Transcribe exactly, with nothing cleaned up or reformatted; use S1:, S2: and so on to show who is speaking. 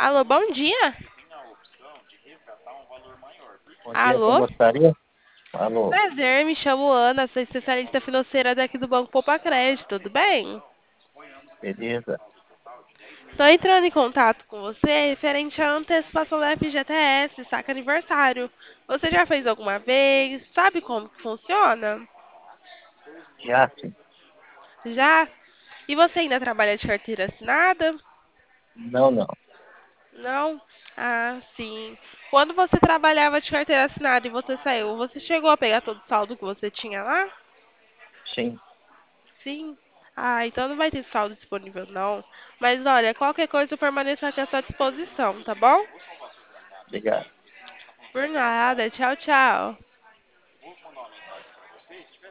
S1: Alô, bom dia.
S2: Bom dia, quem
S1: Alô,
S2: gostaria? Alô,
S1: prazer, me chamo Ana, sou especialista financeira daqui do Banco Poupa Crédito, tudo bem?
S2: beleza?
S1: Estou entrando em contato com você referente à antecipação da F G T S, saca aniversário. Você já fez alguma vez? Sabe como que funciona?
S2: Já sim.
S1: Já? E você ainda trabalha de carteira assinada?
S2: Não, não.
S1: Não? Ah, sim. Quando você trabalhava de carteira assinada e você saiu, você chegou a pegar todo o saldo que você tinha lá?
S2: Sim,
S1: Sim. Ah, então não vai ter saldo disponível não. Mas olha, qualquer coisa eu permaneço aqui à sua disposição, tá bom?
S2: obrigado.
S1: Por nada. Tchau, tchau.